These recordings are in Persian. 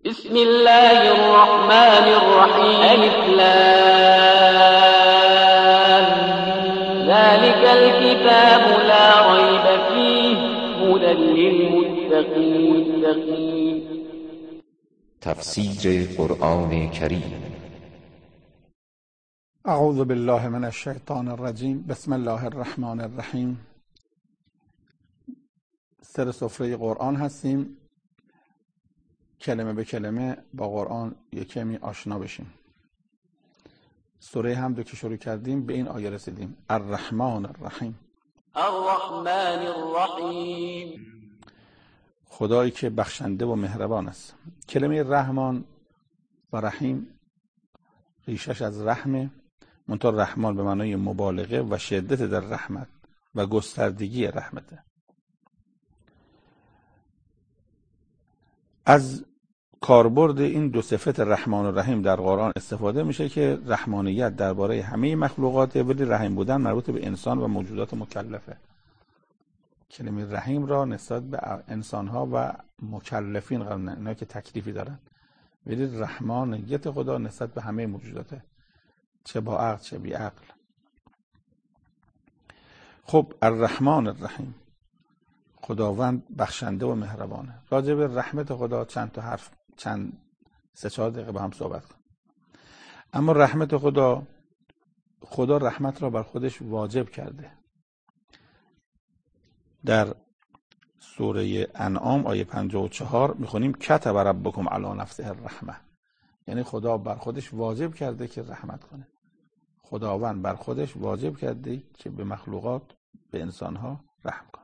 بسم الله الرحمن الرحیم الف لام ذلك الكتاب لا ريب فيه هدى للمتقين. تفسیر قرآن کریم. اعوذ بالله من الشیطان الرجیم. بسم الله الرحمن الرحیم. سر سفره قرآن هستیم. کلمه به کلمه با قرآن یک کمی آشنا بشیم. سوره حمد که شروع کردیم به این آیه رسیدیم: الرحمن الرحیم. الرحمن الرحیم، خدایی که بخشنده و مهربان است. کلمه رحمان و رحیم ریشش از رحمه، منتها رحمان به معنای مبالغه و شدت در رحمت و گستردگی رحمته. از کاربرد این دو صفت رحمان و رحیم در قرآن استفاده میشه که رحمانیت درباره همه مخلوقات، ولی رحیم بودن مربوط به انسان و موجودات مکلفه. کلمه رحیم را نسبت به انسانها و مکلفین قرار میدن، اینا که تکلیفی دارن، ولی رحمانیت خدا نسبت به همه موجوداته، چه با عقل چه بی عقل. خب الرحمن الرحیم، خداوند بخشنده و مهربانه. راجع به رحمت خدا چند تا حرف، چند 3-4 دقیقه با هم صحبت کنیم. اما رحمت خدا رحمت را بر خودش واجب کرده. در سوره انعام آیه 54 میخونیم کتب ربکم علی نفسه الرحمه، یعنی خدا بر خودش واجب کرده که رحمت کنه. خداوند بر خودش واجب کرده که به مخلوقات، به انسانها رحم کنه.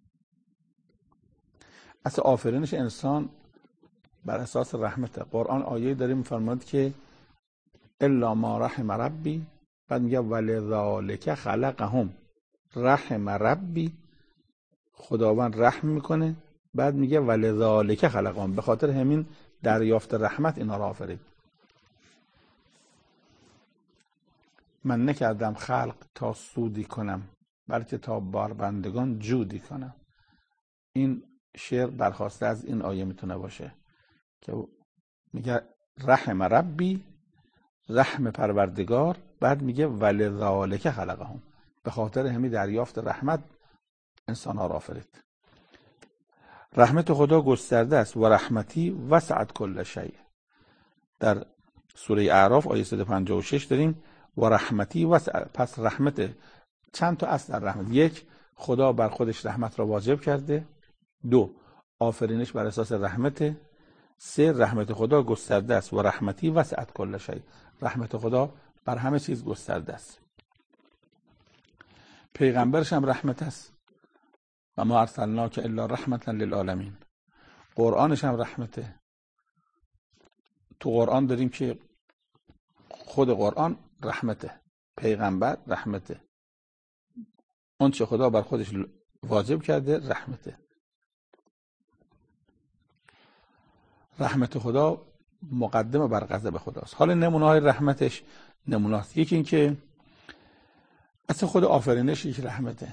اصل آفرینش انسان بر اساس رحمته. قرآن آیه داره میفرماید که الا ما رحم ربی، بعد میگه ولذالک خلقهم. رحم ربی، خداوند رحم میکنه، بعد میگه ولذالک خلقهم، به خاطر همین دریافت رحمت اینا را آفرید. من نکردم خلق تا سودی کنم، بلکه تا بار بندگان جودی کنم. این شعر برخواسته از این آیه میتونه باشه که میگه رحم ربی، رحم پروردگار، بعد میگه ولذالک خلقهم، به خاطر همین دریافت رحمت انسان ها را آفرید. رحمت خدا گسترده است و رحمتی وسعت کل شیء. در سوره اعراف آیه 156 داریم و رحمتی وسعت. پس رحمت چند تا اصل در رحمت: 1 خدا بر خودش رحمت را واجب کرده، 2 آفرینش بر اساس رحمت، 3 رحمت خدا گسترده است و رحمتی وسعت کل شیء. رحمت خدا بر همه چیز گسترده است. پیغمبرش هم رحمت است و ما ارسلناک الا رحمتا للعالمین. قرآنش هم رحمته. تو قرآن داریم که خود قرآن رحمته، پیغمبر رحمته، اون چه خدا بر خودش واجب کرده رحمته. رحمت خدا مقدمه بر غضب خداست. حالا نمونه های رحمتش نمونه است. یکی این که اصلا خود آفرینش یک رحمته.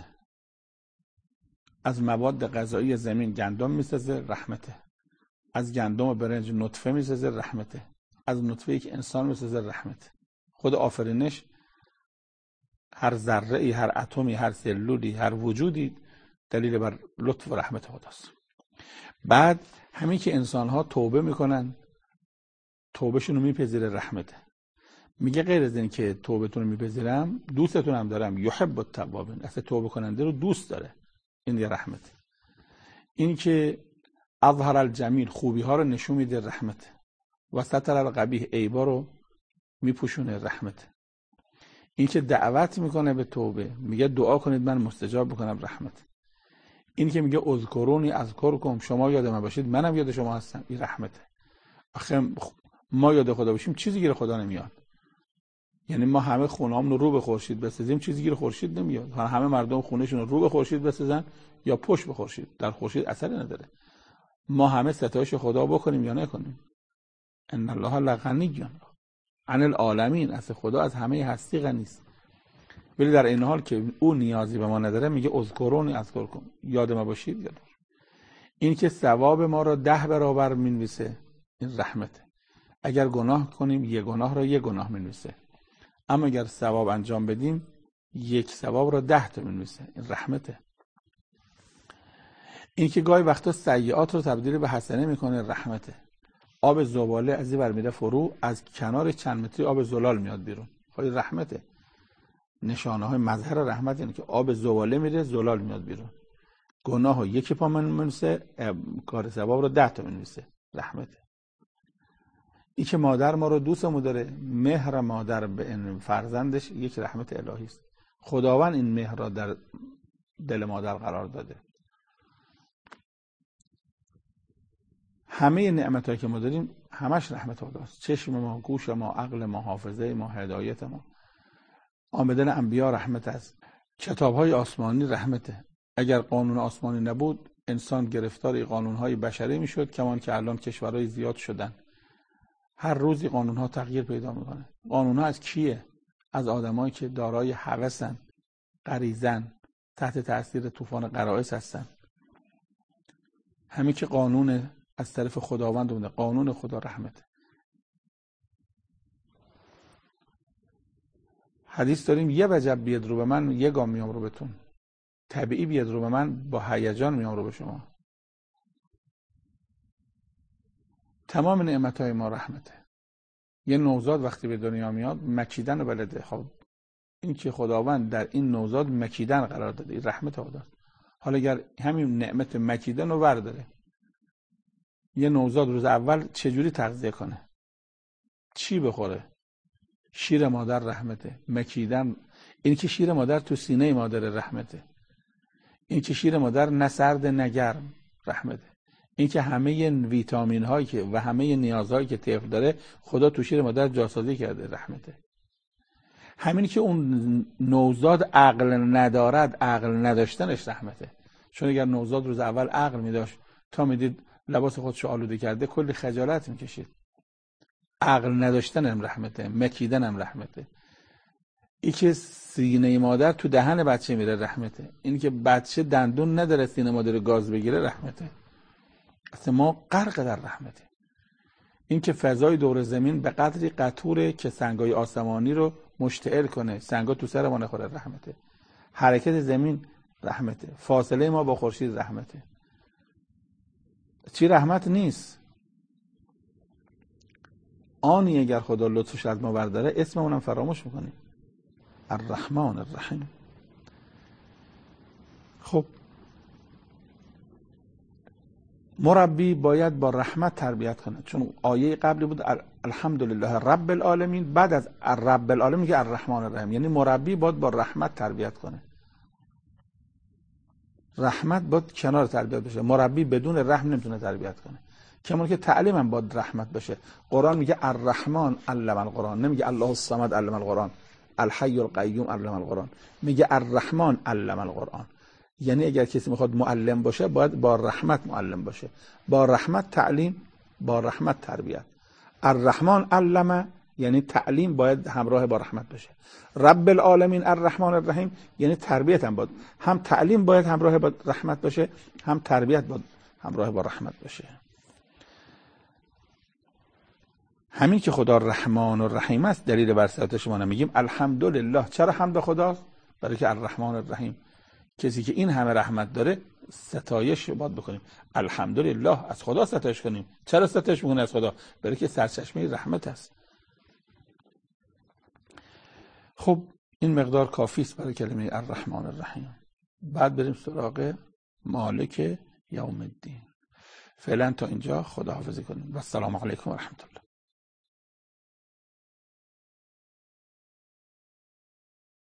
از مواد غذایی زمین گندم میسازه، رحمته. از گندم و برنج نطفه میسازه، رحمته. از نطفه یک انسان میسازه، رحمته. خود آفرینش، هر ذره ای، هر اتمی، هر سلولی، هر وجودی دلیل بر لطف و رحمت خداست. بعد همین که انسان ها توبه میکنن، توبهشون رو میپذیره، رحمته. میگه غیر از این که توبتون رو میپذیرم، دوستتون هم دارم، یحب التوابین، اصلا توبه کننده رو دوست داره. این یه رحمته. این که اظهر الجمیل، خوبی ها رو نشون میده، رحمته. و ستر القبیح، عیبا رو میپوشونه، رحمته. این که دعوت میکنه به توبه، میگه دعا کنید من مستجاب بکنم، رحمته. این که میگه اذکرونی اذکرکم، شما یاد من باشید منم یاد شما هستم، این رحمته. آخه ما یاد خدا باشیم چیزی گیر خدا نمیاد. یعنی ما همه خونه‌مون رو به خورشید بسازیم، چیزی گیر خورشید نمیاد. همه مردم خونه‌شون رو به خورشید بسازن یا پشت به خورشید، در خورشید اثری نداره. ما همه ستایش خدا بکنیم یا نکنیم. ان الله لغنی عن العالمین، اصل خدا از همه هستی غنی است، ولی در این حال که او نیازی به ما نداره میگه اذکرونی اذکرکم، یاد ما باشید. یاد این که ثواب ما را 10 برابر مینویسه، این رحمته. اگر گناه کنیم یک گناه را یک گناه می‌نویسه، اما اگر ثواب انجام بدیم یک ثواب را 10 تا می‌نویسه. این رحمته. این که گاهی وقتا سیئات رو تبدیل به حسنه میکنه، رحمته. آب زباله از این ور میره فرو، از کنار چند متری آب زلال میاد بیرون. خیلی رحمته. نشانه های مظهر رحمت اینه که آب زباله میره، زلال میاد بیرون. گناه ها یکی پا منویسه، کار ثواب رو 10 تا منویسه. رحمته. این که مادر ما رو دوستمون داره، مهر مادر به فرزندش یک رحمت الهی است. خداوند این مهر را در دل مادر قرار داده. همه نعمتایی که ما داریم همش رحمت خداست. چشم ما، گوش ما، عقل ما، حافظه ما، هدایت ما. آمدن انبیا رحمت است. کتاب‌های آسمانی رحمته. اگر قانون آسمانی نبود انسان گرفتار قانون‌های بشری میشد، کمان که الان کشورهای زیاد شدن. هر روزی قانون‌ها تغییر پیدا میکنه. قانون‌ها از کیه؟ از آدمایی که دارای هوسن، غریزن، تحت تاثیر طوفان غرائز هستن. همین که قانون از طرف خداوند اومده، قانون خدا رحمته. حدیث داریم یه وجب بیاد رو به من، یه گام میام رو بهتون. طبیعی بیاد رو به من، با هیجان میام رو به شما. تمام نعمتهای ما رحمته. یه نوزاد وقتی به دنیا میاد مکیدن رو بلده. خب این که خداوند در این نوزاد مکیدن قرار داده، این رحمت خداست. حالا اگر همین نعمت مکیدن رو برداره، یه نوزاد روز اول چجوری تغذیه کنه؟ چی بخوره؟ شیر مادر رحمته. مکیدن، این که شیر مادر تو سینه مادر رحمته. این که شیر مادر نه سرد نه گرم رحمته. این که همه ویتامین هایی که و همه نیازهایی که طفل داره خدا تو شیر مادر جاسازی کرده، رحمته. همین که اون نوزاد عقل ندارد، عقل نداشتنش رحمته. چون اگر نوزاد روز اول عقل میداشت، تا میدید لباس خودشو آلوده کرده، کلی خجالت میکشید. عقل نداشتن هم رحمته، مکیدن هم رحمته. این که سینه مادر تو دهن بچه میره رحمته. این که بچه دندون نداره سینه مادر گاز بگیره رحمته. اصلا ما غرق در رحمته. این که فضای دور زمین به قدری قطوره که سنگای آسمانی رو مشتعل کنه، سنگا تو سر ما نخوره، رحمته. حرکت زمین رحمته. فاصله ما با خورشید رحمته. چی رحمت نیست؟ آنی اگر خدا لطفش از ما برداره اسم اونم فراموش میکنیم. الرحمن الرحیم. خب مربی باید با رحمت تربیت کنه، چون آیه قبلی بود الحمدلله رب العالمین، بعد از رب العالمین میگه الرحمن الرحیم. یعنی مربی باید با رحمت تربیت کنه. رحمت باید کنار تربیت بشه. مربی بدون رحم نمیتونه تربیت کنه. کما که تعلیم هم باید رحمت باشه. قرآن میگه الرحمن علم القرآن، نمیگه الله الصمد علم القرآن، الحی القیوم علم القرآن، میگه الرحمن علم القرآن. یعنی اگر کسی میخواد معلم باشه باید با رحمت معلم باشه، با رحمت تعلیم، با رحمت تربیت. الرحمن علم یعنی تعلیم باید همراه با رحمت باشه. رب العالمین الرحمن الرحیم یعنی تربیت هم باید، هم تعلیم باید همراه با رحمت باشه، هم تربیت باید همراه با رحمت باشه. همین که خدا رحمان و رحیم است دلیل بر ستایش ما نمیگیم الحمدلله. چرا حمد خداست؟ برای که الرحمن الرحیم. کسی که این همه رحمت داره ستایش باید بکنیم. الحمدلله، از خدا ستایش کنیم. چرا ستایش میکنیم از خدا؟ برای که سرچشمه رحمت است. خب این مقدار کافی است برای کلمه الرحمن الرحیم. بعد بریم سراغ مالک یوم الدین. فعلا تا اینجا خداحافظی کنیم و السلام علیکم و رحمت الله.